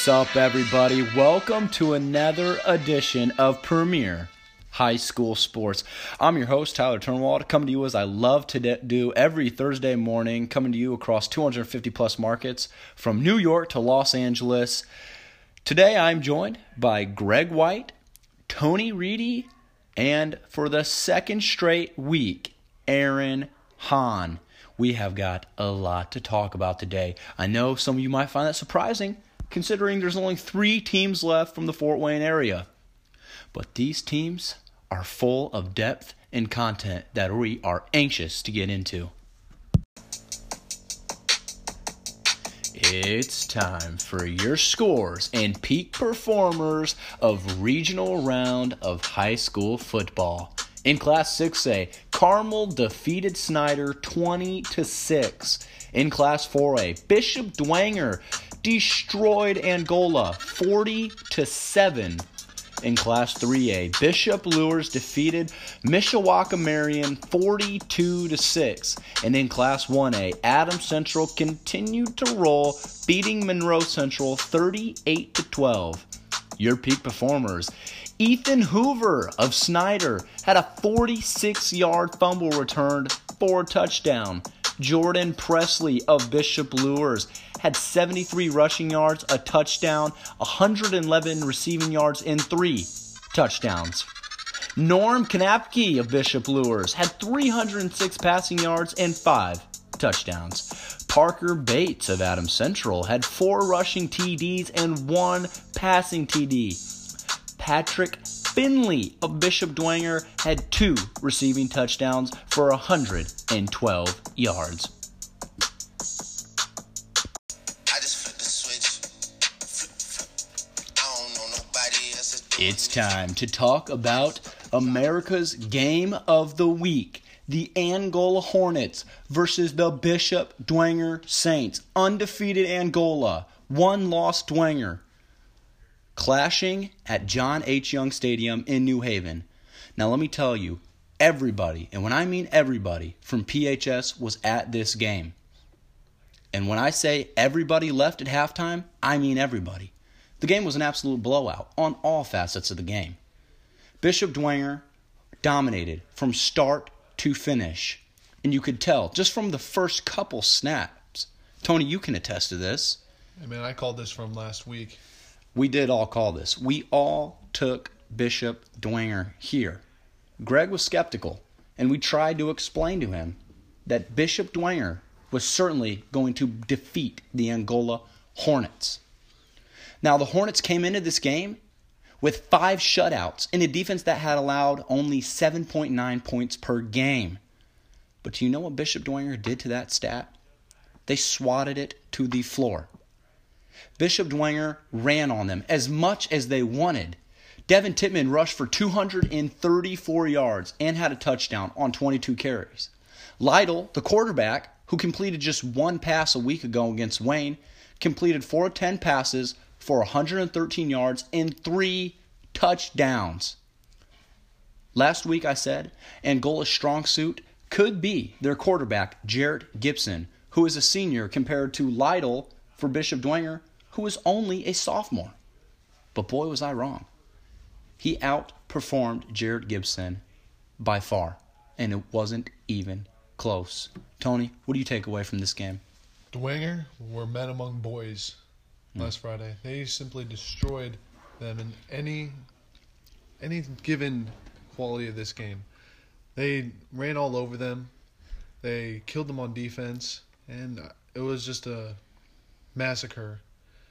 What's up, everybody? Welcome to another edition of Premier High School Sports. I'm your host, Tyler Turnwald, coming to you as I love to do every Thursday morning, coming to you across 250-plus markets from New York to Los Angeles. Today, I'm joined by Greg White, Tony Reedy, and for the second straight week, Aaron Hahn. We have got a lot to talk about today. I know some of you might find that surprising, considering there's only 3 teams left from the Fort Wayne area. But these teams are full of depth and content that we are anxious to get into. It's time for your scores and peak performers of regional round of high school football. In Class 6A, Carmel defeated Snyder 20-6. In Class 4A, Bishop Dwenger destroyed Angola 40-7. In Class 3A, Bishop Luers defeated Mishawaka Marion 42-6. And in Class 1A, Adams Central continued to roll, beating Monroe Central 38-12. Your peak performers: Ethan Hoover of Snyder had a 46-yard fumble returned for a touchdown. Jordan Presley of Bishop Luers had 73 rushing yards, a touchdown, 111 receiving yards, and 3 touchdowns. Norm Kanapke of Bishop Luers had 306 passing yards and 5 touchdowns. Parker Bates of Adams Central had 4 rushing TDs and 1 passing TD. Patrick Finley of Bishop Dwenger had 2 receiving touchdowns for 112 yards. It's time to talk about America's Game of the Week. The Angola Hornets versus the Bishop Dwenger Saints. Undefeated Angola, 1-loss Dwenger. Clashing at John H. Young Stadium in New Haven. Now let me tell you, everybody, and when I mean everybody, from PHS was at this game. And when I say everybody left at halftime, I mean everybody. The game was an absolute blowout on all facets of the game. Bishop Dwenger dominated from start to finish. And you could tell just from the first couple snaps. Tony, you can attest to this. I mean, I called this from last week. We did all call this. We all took Bishop Dwenger here. Greg was skeptical, and we tried to explain to him that Bishop Dwenger was certainly going to defeat the Angola Hornets. Now, the Hornets came into this game with 5 shutouts in a defense that had allowed only 7.9 points per game. But do you know what Bishop Dwenger did to that stat? They swatted it to the floor. Bishop Dwenger ran on them as much as they wanted. Devin Tittman rushed for 234 yards and had a touchdown on 22 carries. Lytle, the quarterback, who completed just 1 pass a week ago against Wayne, completed 4 of 10 passes for 113 yards and 3 touchdowns. Last week I said Angola's strong suit could be their quarterback, Jarrett Gibson, who is a senior compared to Lytle for Bishop Dwenger, who is only a sophomore. But boy, was I wrong. He outperformed Jarrett Gibson by far, and it wasn't even close. Tony, what do you take away from this game? Dwenger were men among boys last Friday. They simply destroyed them in any given quality of this game. They ran all over them. They killed them on defense, and it was just a massacre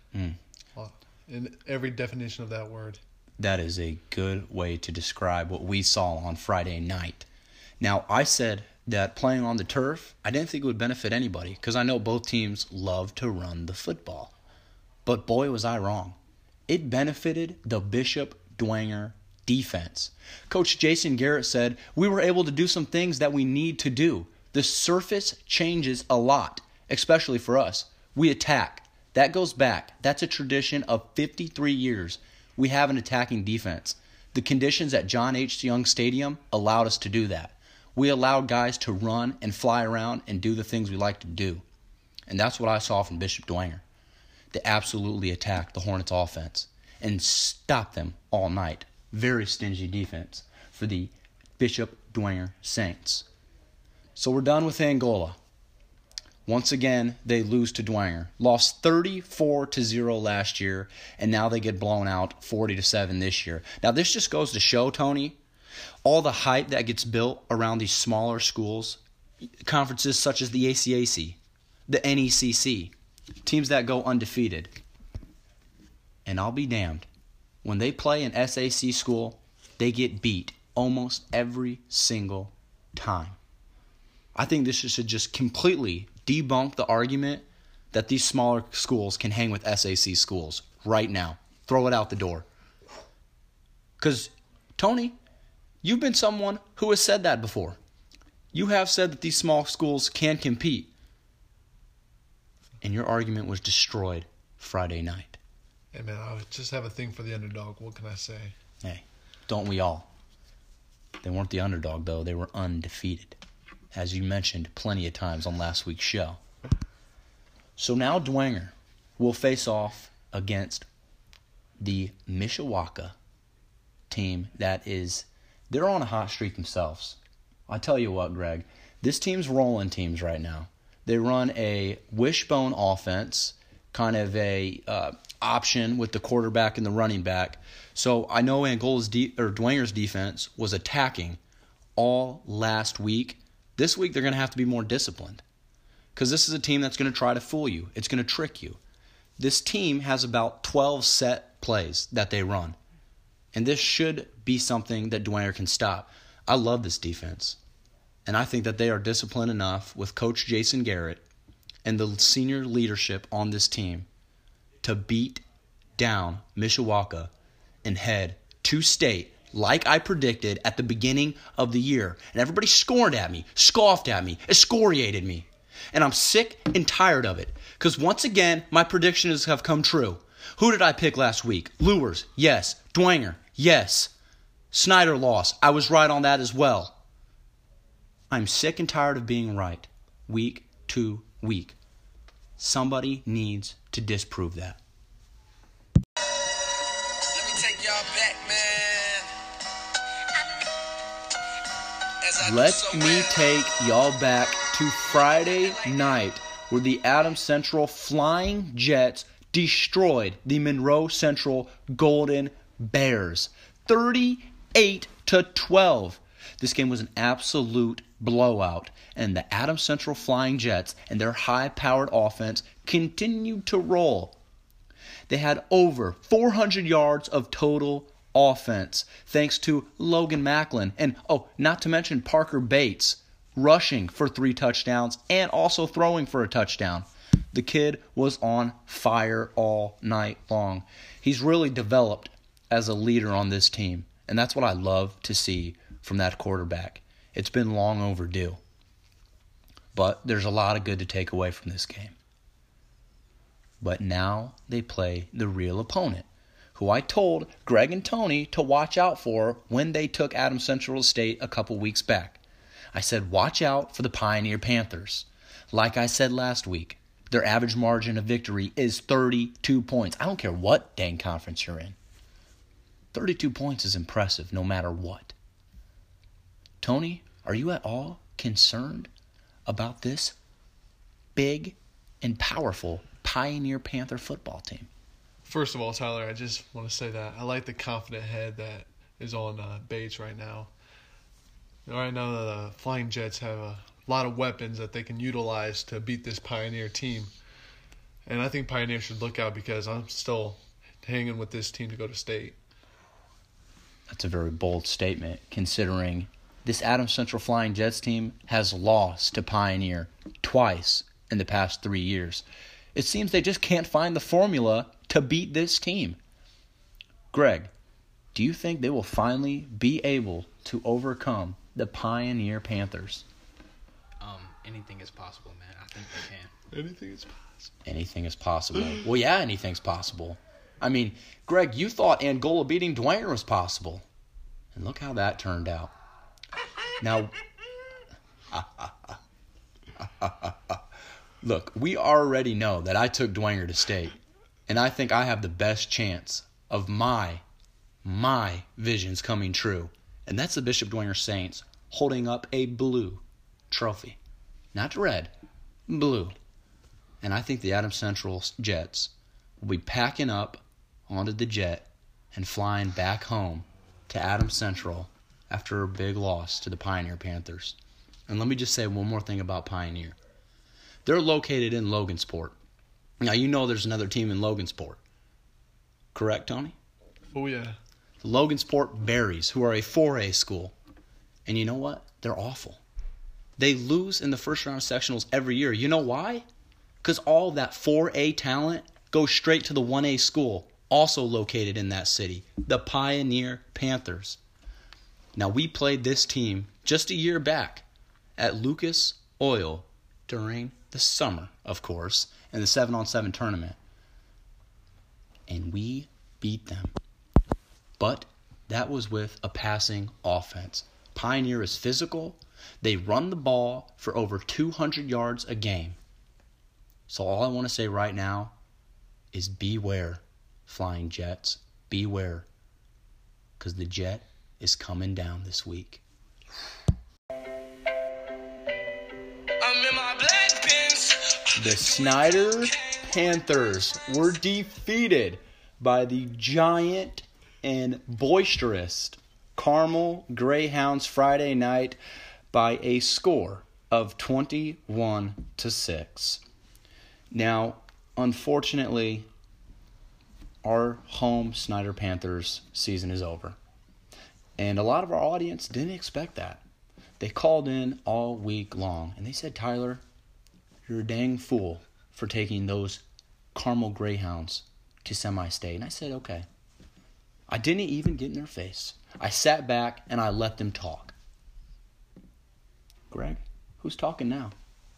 in every definition of that word. That is a good way to describe what we saw on Friday night. Now, I said that playing on the turf, I didn't think it would benefit anybody because I know both teams love to run the football. But boy, was I wrong. It benefited the Bishop Dwenger defense. Coach Jason Garrett said, "We were able to do some things that we need to do. The surface changes a lot, especially for us. We attack. That goes back. That's a tradition of 53 years. We have an attacking defense. The conditions at John H. Young Stadium allowed us to do that. We allowed guys to run and fly around and do the things we like to do. And that's what I saw from Bishop Dwenger. They absolutely attacked the Hornets offense and stopped them all night. Very stingy defense for the Bishop Dwenger Saints. So we're done with Angola. Once again, they lose to Dwenger. Lost 34-0 last year, and now they get blown out 40-7 this year. Now, this just goes to show, Tony, all the hype that gets built around these smaller schools, conferences such as the ACAC, the NECC, teams that go undefeated. And I'll be damned. When they play an SAC school, they get beat almost every single time. I think this should just completely debunk the argument that these smaller schools can hang with SAC schools right now. Throw it out the door. Because, Tony, you've been someone who has said that before. You have said that these small schools can compete. And your argument was destroyed Friday night. Hey, man, I just have a thing for the underdog. What can I say? Hey, don't we all? They weren't the underdog, though. They were undefeated, as you mentioned plenty of times on last week's show. So now Dwenger will face off against the Mishawaka team they're on a hot streak themselves. I tell you what, Greg, this team's rolling teams right now. They run a wishbone offense, kind of a option with the quarterback and the running back. So I know Dwenger's defense was attacking all last week. This week they're going to have to be more disciplined because this is a team that's going to try to fool you. It's going to trick you. This team has about 12 set plays that they run, and this should be something that Dwenger can stop. I love this defense, and I think that they are disciplined enough with Coach Jason Garrett and the senior leadership on this team to beat down Mishawaka and head to state like I predicted at the beginning of the year. And everybody scorned at me, scoffed at me, excoriated me. And I'm sick and tired of it because once again, my predictions have come true. Who did I pick last week? Lewers, yes. Dwenger, yes. Snyder lost. I was right on that as well. I'm sick and tired of being right week to week. Somebody needs to disprove that. Let me take y'all back, man. Let me take y'all back to Friday night where the Adams Central Flying Jets destroyed the Monroe Central Golden Bears 38-12. This game was an absolute blowout, and the Adams Central Flying Jets and their high-powered offense continued to roll. They had over 400 yards of total offense thanks to Logan Macklin and, not to mention Parker Bates rushing for 3 touchdowns and also throwing for a touchdown. The kid was on fire all night long. He's really developed as a leader on this team, and that's what I love to see from that quarterback. It's been long overdue. But there's a lot of good to take away from this game. But now they play the real opponent, who I told Greg and Tony to watch out for when they took Adams Central State a couple weeks back. I said, watch out for the Pioneer Panthers. Like I said last week, their average margin of victory is 32 points. I don't care what dang conference you're in. 32 points is impressive no matter what. Tony, are you at all concerned about this big and powerful Pioneer Panther football team? First of all, Tyler, I just want to say that I like the confident head that is on Bates right now. Right now, the Flying Jets have a lot of weapons that they can utilize to beat this Pioneer team. And I think Pioneer should look out because I'm still hanging with this team to go to state. That's a very bold statement, considering this Adams Central Flying Jets team has lost to Pioneer twice in the past 3 years. It seems they just can't find the formula to beat this team. Greg, do you think they will finally be able to overcome the Pioneer Panthers? Anything is possible, man. I think they can. Anything is possible. Anything is possible. Well, yeah, anything's possible. I mean, Greg, you thought Angola beating Dwenger was possible. And look how that turned out. Now, look, we already know that I took Dwenger to state. And I think I have the best chance of my visions coming true. And that's the Bishop Dwenger Saints holding up a blue trophy. Not red, blue. And I think the Adams Central Jets will be packing up onto the jet and flying back home to Adams Central after a big loss to the Pioneer Panthers. And let me just say one more thing about Pioneer. They're located in Logansport. Now, you know there's another team in Logansport. Correct, Tony? Oh, yeah. The Logansport Berries, who are a 4A school. And you know what? They're awful. They lose in the first round of sectionals every year. You know why? Because all that 4A talent goes straight to the 1A school, also located in that city, the Pioneer Panthers. Now, we played this team just a year back at Lucas Oil during the summer, of course, in the 7-on-7 tournament. And we beat them. But that was with a passing offense. Pioneer is physical. They run the ball for over 200 yards a game. So all I want to say right now is beware, Flying Jets. Beware. Because the jet is coming down this week. I'm in my black Benz. The Snyder Panthers were defeated by the giant and boisterous Carmel Greyhounds Friday night by a score of 21-6. Now, unfortunately, our home Snyder Panthers season is over. And a lot of our audience didn't expect that. They called in all week long and they said, Tyler, you're a dang fool for taking those Carmel Greyhounds to semi-state. And I said, okay. I didn't even get in their face. I sat back and I let them talk. Greg, who's talking now?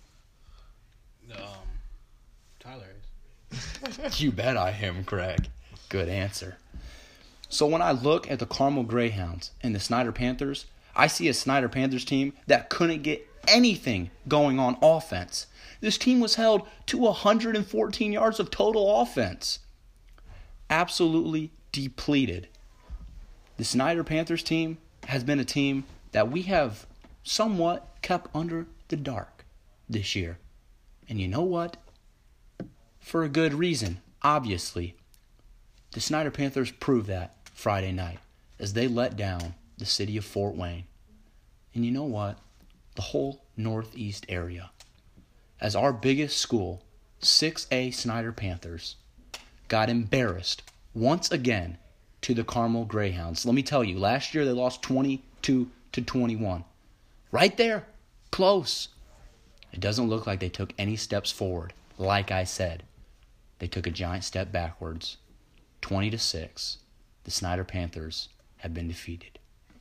Tyler is. You bet I am, Greg. Good answer. So when I look at the Carmel Greyhounds and the Snyder Panthers, I see a Snyder Panthers team that couldn't get anything going on offense. This team was held to 114 yards of total offense. Absolutely depleted. The Snyder Panthers team has been a team that we have somewhat kept under the dark this year. And you know what? For a good reason, obviously. The Snyder Panthers proved that Friday night as they let down the city of Fort Wayne. And you know what? The whole Northeast area. As our biggest school, 6A Snyder Panthers, got embarrassed once again to the Carmel Greyhounds. Let me tell you, last year they lost 22-21. Right there. Close. It doesn't look like they took any steps forward. Like I said, they took a giant step backwards. 20-6. The Snyder Panthers have been defeated.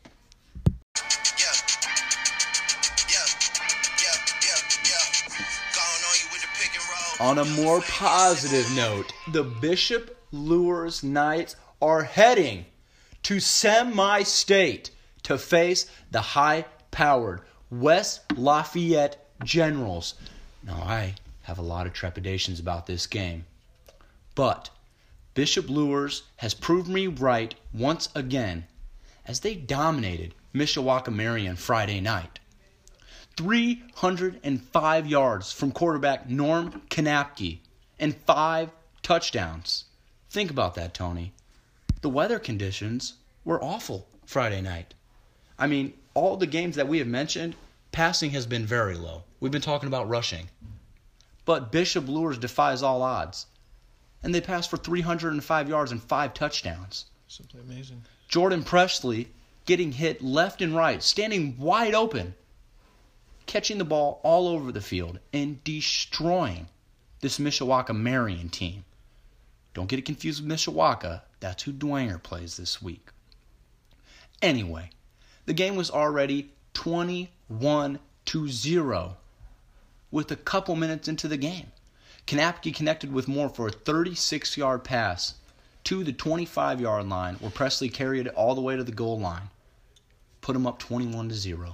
On a more positive note, the Bishop Luers Knights are heading to semi-state to face the high-powered West Lafayette Generals. Now, I have a lot of trepidations about this game, but Bishop Luers has proved me right once again as they dominated Mishawaka Marion Friday night. 305 yards from quarterback Norm Kanapke and 5 touchdowns. Think about that, Tony. The weather conditions were awful Friday night. I mean, all the games that we have mentioned, passing has been very low. We've been talking about rushing. But Bishop Luers defies all odds. And they passed for 305 yards and 5 touchdowns. Simply amazing. Jordan Presley getting hit left and right, standing wide open, catching the ball all over the field and destroying this Mishawaka Marion team. Don't get it confused with Mishawaka. That's who Dwenger plays this week. Anyway, the game was already 21-0 with a couple minutes into the game. Kanapke connected with Moore for a 36-yard pass to the 25-yard line where Presley carried it all the way to the goal line. Put him up 21-0.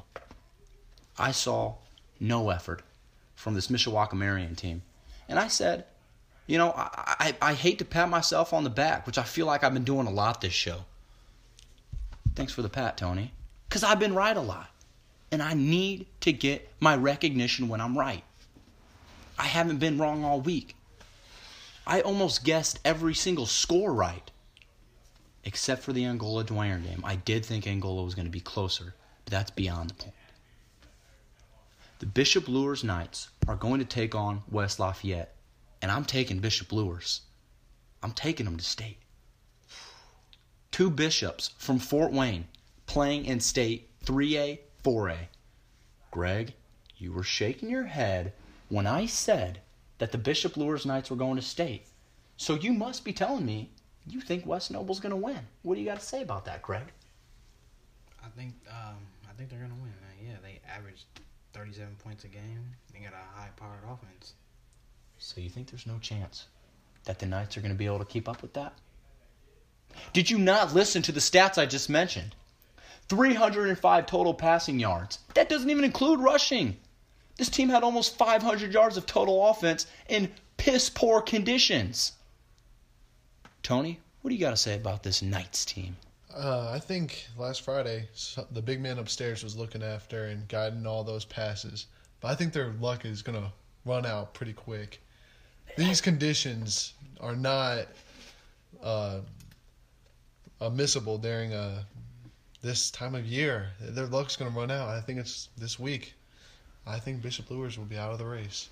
I saw no effort from this Mishawaka Marion team. And I said, You know, I hate to pat myself on the back, which I feel like I've been doing a lot this show. Thanks for the pat, Tony. Because I've been right a lot. And I need to get my recognition when I'm right. I haven't been wrong all week. I almost guessed every single score right. Except for the Angola-Dwyer game. I did think Angola was going to be closer, but that's beyond the point. The Bishop Luers Knights are going to take on West Lafayette, and I'm taking Bishop Luers. I'm taking them to state. 2 bishops from Fort Wayne playing in state 3A, 4A. Greg, you were shaking your head when I said that the Bishop Luers Knights were going to state. So you must be telling me you think West Noble's going to win. What do you got to say about that, Greg? I think they're gonna win, man. Yeah, they averaged 37 points a game. They got a high-powered offense. So you think there's no chance that the Knights are going to be able to keep up with that? Did you not listen to the stats I just mentioned? 305 total passing yards. That doesn't even include rushing. This team had almost 500 yards of total offense in piss-poor conditions. Tony, what do you got to say about this Knights team? I think last Friday, the big man upstairs was looking after and guiding all those passes. But I think their luck is going to run out pretty quick. These conditions are not missable during this time of year. Their luck's going to run out. I think it's this week. I think Bishop Luers will be out of the race.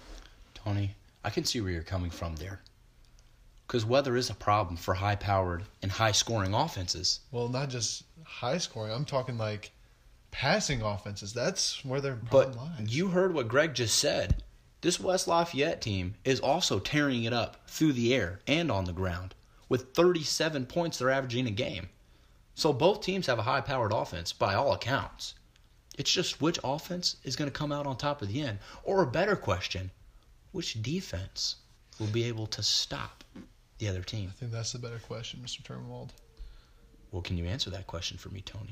Tony, I can see where you're coming from there. Because weather is a problem for high-powered and high-scoring offenses. Well, not just high scoring. I'm talking like passing offenses. That's where their But problem lies. you heard what Greg just said. This West Lafayette team is also tearing it up through the air and on the ground. With 37 points they're averaging a game. So both teams have a high-powered offense by all accounts. It's just which offense is going to come out on top of the end. Or a better question, which defense will be able to stop the other team? I think that's the better question, Mr. Turnwald. Well, can you answer that question for me, Tony?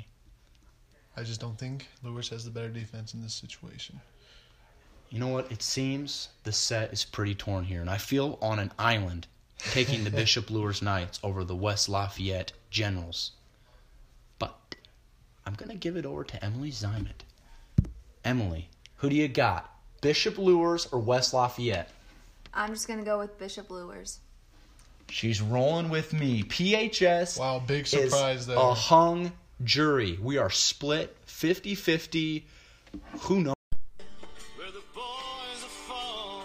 I just don't think Lewis has the better defense in this situation. You know what? It seems the set is pretty torn here, and I feel on an island taking the Bishop Luers Knights over the West Lafayette Generals. But I'm going to give it over to Emily Zymet. Emily, who do you got? Bishop Luers or West Lafayette? I'm just going to go with Bishop Luers. She's rolling with me. PHS Wow, big surprise is there. a hung jury. We are split 50-50. Who knows? Where the boys are fall.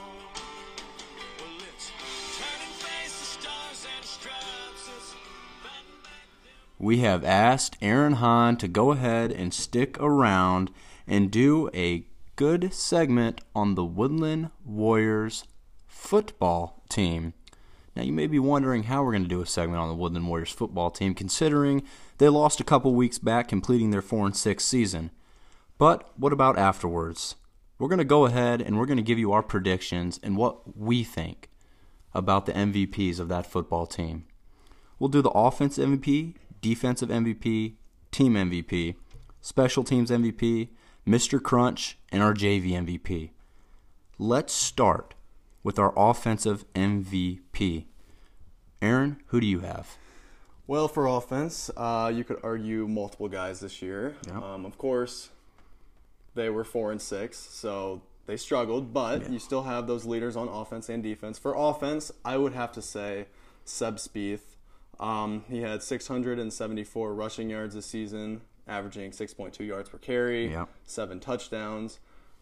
Well, it's turning face to stars and stripes. It's batting back them. We have asked Aaron Hahn to go ahead and stick around and do a good segment on the Woodland Warriors football team. Now, you may be wondering how we're going to do a segment on the Woodland Warriors football team, considering they lost a couple weeks back, completing their 4-6 season. But what about afterwards? We're going to go ahead and we're going to give you our predictions and what we think about the MVPs of that football team. We'll do the offensive MVP, defensive MVP, team MVP, special teams MVP, Mr. Crunch, and our JV MVP. Let's start with our offensive MVP. Aaron, who do you have? Well, for offense, you could argue multiple guys this year. Yeah. Of course, they were 4-6, so they struggled, but you still have those leaders on offense and defense. For offense, I would have to say Seb Spieth. He had 674 rushing yards this season, averaging 6.2 yards per carry, Yeah. 7 touchdowns.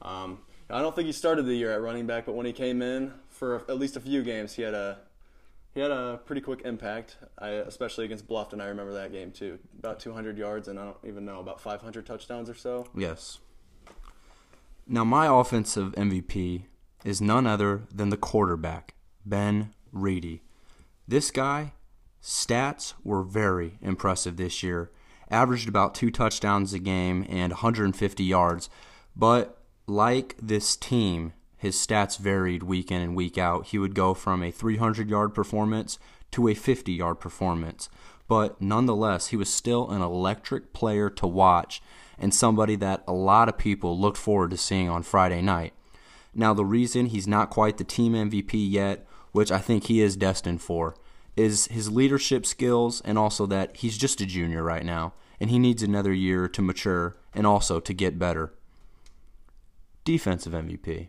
I don't think he started the year at running back, but when he came in for at least a few games, he had a pretty quick impact, especially against Bluffton. I remember that game too. About 200 yards and I don't even know, about 500 touchdowns or so. Yes. Now, my offensive MVP is none other than the quarterback, Ben Reedy. This guy, stats were very impressive this year. Averaged about 2 touchdowns a game and 150 yards. But like this team, his stats varied week in and week out. He would go from a 300-yard performance to a 50-yard performance. But nonetheless, he was still an electric player to watch and somebody that a lot of people looked forward to seeing on Friday night. Now, the reason he's not quite the team MVP yet which I think he is destined for, is his leadership skills and also that he's just a junior right now, and he needs another year to mature and also to get better. Defensive MVP.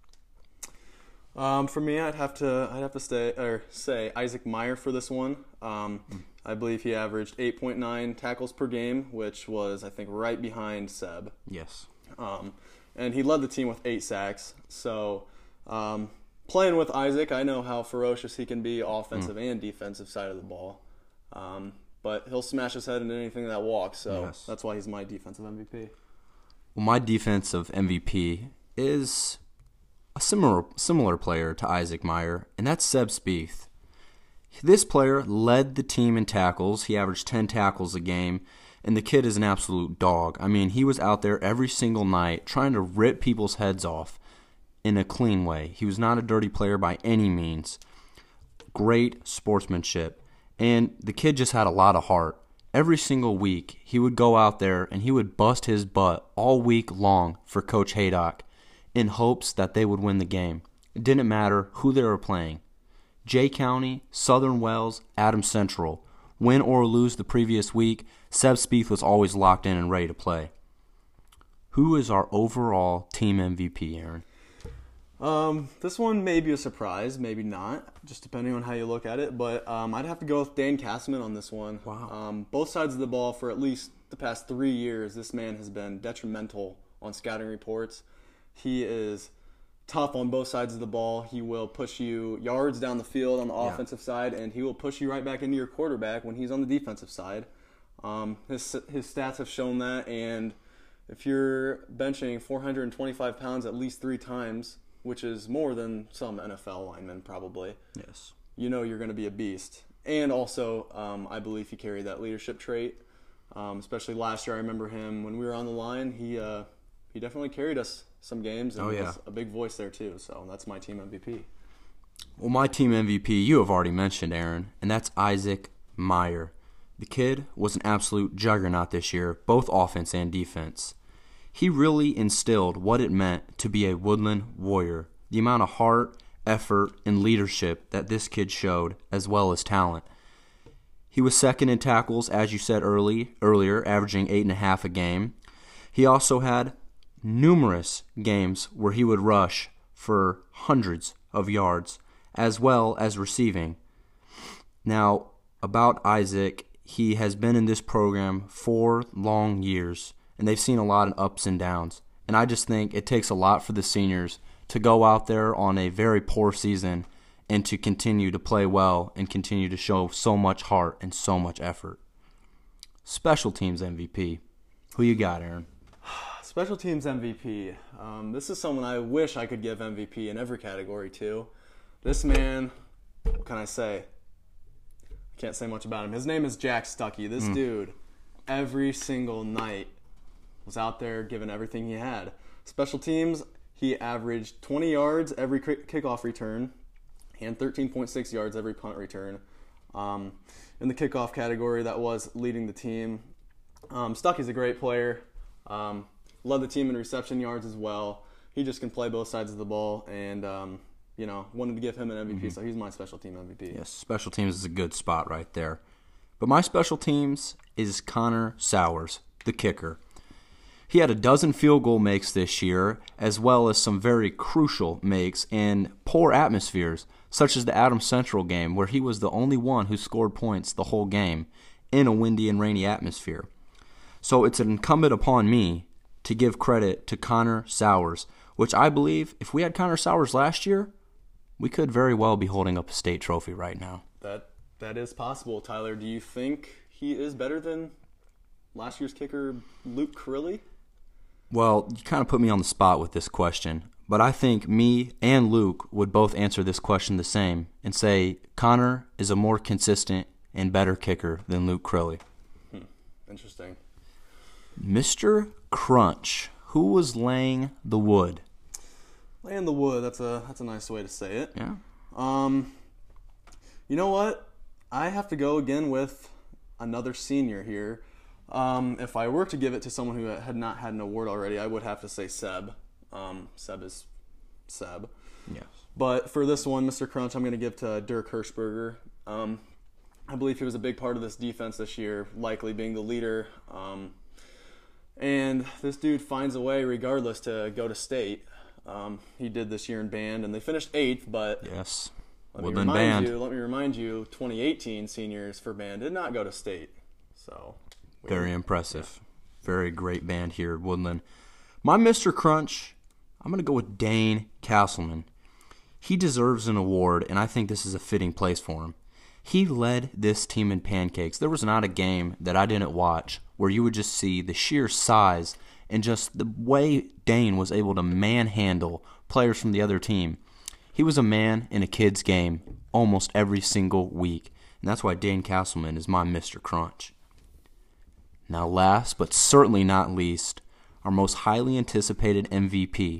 For me, I'd have to say Isaac Meyer for this one. I believe he averaged 8.9 tackles per game, which was, I think, right behind Seb. Yes. And he led the team with 8 sacks. So playing with Isaac, I know how ferocious he can be offensive and defensive side of the ball. But he'll smash his head into anything that walks. So that's why he's my defensive MVP. Well, my defensive MVP is a similar player to Isaac Meyer, and that's Seb Spieth. This player led the team in tackles. He averaged 10 tackles a game, and the kid is an absolute dog. I mean, he was out there every single night trying to rip people's heads off in a clean way. He was not a dirty player by any means. Great sportsmanship, and the kid just had a lot of heart. Every single week, he would go out there and he would bust his butt all week long for Coach Haydock in hopes that they would win the game. It didn't matter who they were playing. Jay County, Southern Wells, Adams Central. Win or lose the previous week, Seb Spieth was always locked in and ready to play. Who is our overall team MVP, Aaron? This one may be a surprise, maybe not, just depending on how you look at it. But I'd have to go with Dan Castman on this one. Wow. Both sides of the ball for at least the past 3 years, this man has been detrimental on scouting reports. He is tough on both sides of the ball. He will push you yards down the field on the offensive side, and he will push you right back into your quarterback when he's on the defensive side. His stats have shown that, and if you're benching 425 pounds at least 3 times, which is more than some NFL linemen probably, Yes. you know you're going to be a beast. And also, I believe he carried that leadership trait, especially last year. I remember him when we were on the line. He definitely carried us some games and was a big voice there too. So that's my team MVP. Well, my team MVP, you have already mentioned, Aaron, and that's Isaac Meyer. The kid was an absolute juggernaut this year, both offense and defense. He really instilled what it meant to be a Woodland Warrior, the amount of heart, effort, and leadership that this kid showed, as well as talent. He was second in tackles, as you said earlier, averaging 8.5 a game. He also had numerous games where he would rush for hundreds of yards, as well as receiving. Now, about Isaac, he has been in this program 4 long years, and they've seen a lot of ups and downs. And I just think it takes a lot for the seniors to go out there on a very poor season and to continue to play well and continue to show so much heart and so much effort. Special teams MVP. Who you got, Aaron? Special teams MVP. This is someone I wish I could give MVP in every category to. This man, what can I say? I can't say much about him. His name is Jack Stuckey. This dude, every single night, was out there giving everything he had. Special teams, he averaged 20 yards every kickoff return and 13.6 yards every punt return. In the kickoff category, that was leading the team. Stuckey's a great player. Led the team in reception yards as well. He just can play both sides of the ball, and wanted to give him an MVP, so he's my special team MVP. Yes, special teams is a good spot right there. But my special teams is Connor Sowers, the kicker. He had a dozen field goal makes this year, as well as some very crucial makes in poor atmospheres, such as the Adams Central game, where he was the only one who scored points the whole game in a windy and rainy atmosphere. So it's incumbent upon me to give credit to Connor Sowers, which I believe if we had Connor Sowers last year, we could very well be holding up a state trophy right now. That is possible, Tyler. Do you think he is better than last year's kicker, Luke Crilly? Well, you kind of put me on the spot with this question, but I think me and Luke would both answer this question the same and say Connor is a more consistent and better kicker than Luke Crilly. Interesting. Mr. Crunch, who was laying the wood? Laying the wood, that's a nice way to say it. Yeah. You know what? I have to go again with another senior here. If I were to give it to someone who had not had an award already, I would have to say Seb. Seb is Seb. Yes. But for this one, Mr. Crunch, I'm going to give to Dirk Hirschberger. I believe he was a big part of this defense this year, likely being the leader. And this dude finds a way, regardless, to go to state. He did this year in band, and they finished 8th, but Yes. let me Woodland band. remind you, 2018 seniors for band did not go to state. So Very impressive. Very great band here at Woodland. My Mr. Crunch, I'm going to go with Dane Castleman. He deserves an award, and I think this is a fitting place for him. He led this team in pancakes. There was not a game that I didn't watch where you would just see the sheer size and just the way Dane was able to manhandle players from the other team. He was a man in a kid's game almost every single week, and that's why Dane Castleman is my Mr. Crunch. Now last, but certainly not least, our most highly anticipated MVP,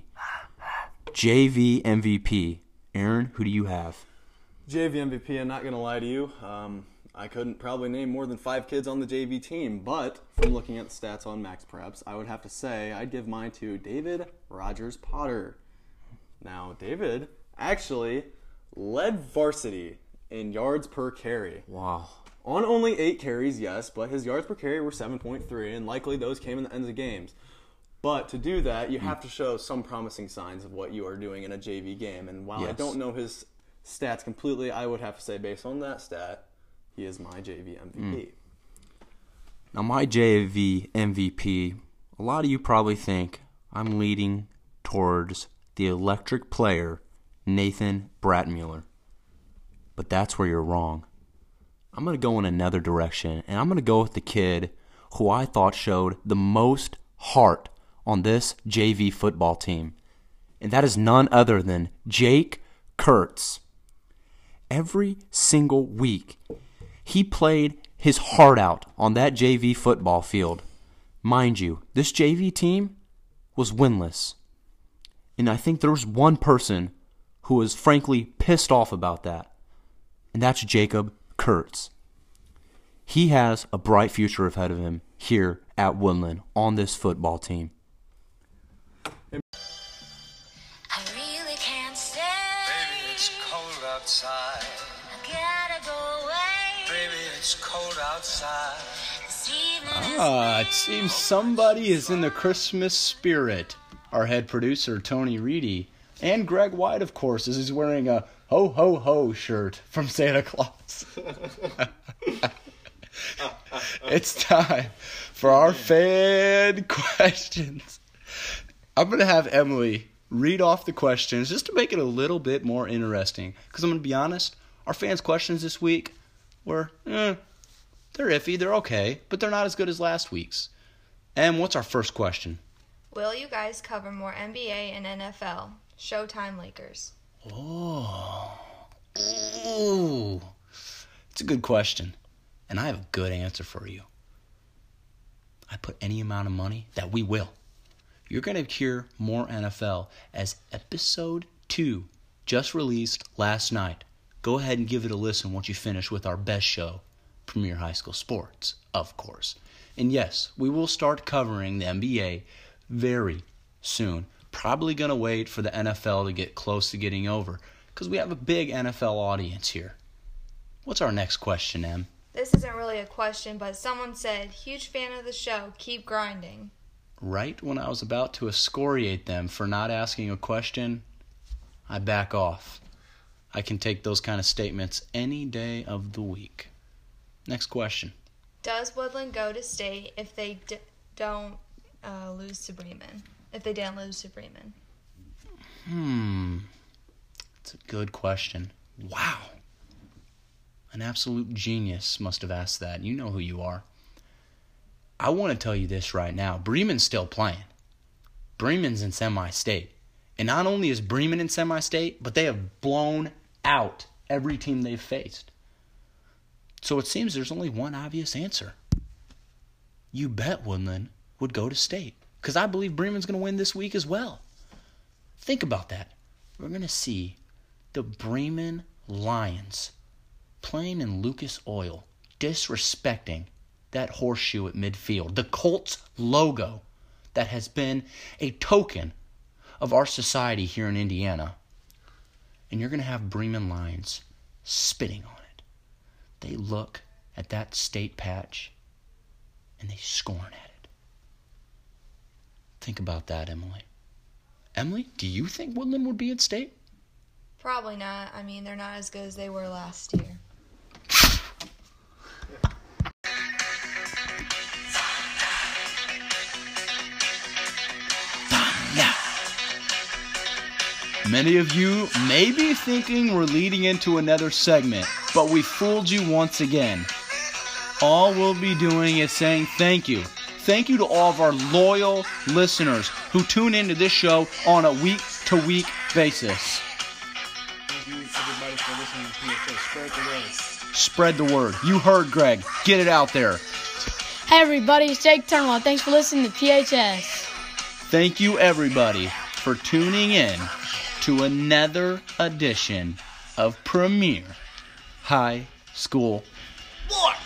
JV MVP. Aaron, who do you have? JV MVP, I'm not going to lie to you. I couldn't probably name more than 5 kids on the JV team, but from looking at the stats on Max Preps, I would have to say I'd give mine to David Rogers Potter. Now, David actually led varsity in yards per carry. Wow. On only 8 carries, yes, but his yards per carry were 7.3, and likely those came in the ends of games. But to do that, you have to show some promising signs of what you are doing in a JV game. And while I Yes. don't know his stats completely, I would have to say, based on that stat, he is my JV MVP. Now, my JV MVP, a lot of you probably think I'm leading towards the electric player, Nathan Bratmuller. But that's where you're wrong. I'm going to go in another direction, and I'm going to go with the kid who I thought showed the most heart on this JV football team. And that is none other than Jake Kurtz. Every single week, he played his heart out on that JV football field. Mind you, this JV team was winless. And I think there was one person who was frankly pissed off about that. And that's Jacob Kurtz. He has a bright future ahead of him here at Woodland on this football team. I really can't stay. Baby, it's cold outside. I gotta go away. Baby, it's cold outside. This evening is It seems somebody is in the Christmas spirit. Our head producer, Tony Reedy, and Greg White, of course, as he's wearing a ho ho ho shirt from Santa Claus. It's time for our fan questions. I'm going to have Emily read off the questions just to make it a little bit more interesting. Because I'm going to be honest, our fans' questions this week were, they're iffy, they're okay, but they're not as good as last week's. And what's our first question? Will you guys cover more NBA and NFL? Showtime Lakers. Oh, ooh, it's a good question, and I have a good answer for you. I put any amount of money that we will. You're going to hear more NFL as episode 2 just released last night. Go ahead and give it a listen once you finish with our best show, Premier High School Sports, of course. And yes, we will start covering the NBA very soon. Probably going to wait for the NFL to get close to getting over because we have a big NFL audience here. What's our next question, Em? This isn't really a question, but someone said, huge fan of the show, keep grinding. Right when I was about to excoriate them for not asking a question, I back off. I can take those kind of statements any day of the week. Next question. Does Woodland go to state if they don't lose to Bremen? If they didn't lose to Bremen? That's a good question. Wow. An absolute genius must have asked that. You know who you are. I want to tell you this right now. Bremen's still playing. Bremen's in semi-state. And not only is Bremen in semi-state, but they have blown out every team they've faced. So it seems there's only one obvious answer. You bet Woodland would go to state. Because I believe Bremen's going to win this week as well. Think about that. We're going to see the Bremen Lions playing in Lucas Oil, disrespecting that horseshoe at midfield, the Colts logo that has been a token of our society here in Indiana. and you're going to have Bremen Lions spitting on it. They look at that state patch, and they scorn at it. Think about that, Emily. Emily, do you think Woodland would be at state? Probably not. I mean, they're not as good as they were last year. Many of you may be thinking we're leading into another segment, but we fooled you once again. All we'll be doing is saying thank you. Thank you to all of our loyal listeners who tune into this show on a week-to-week basis. Thank you, everybody, for listening to PHS. Spread the word. Spread the word. You heard Greg. Get it out there. Hey everybody, it's Jake Turnwell. Thanks for listening to PHS. Thank you, everybody, for tuning in to another edition of Premier High School Sports.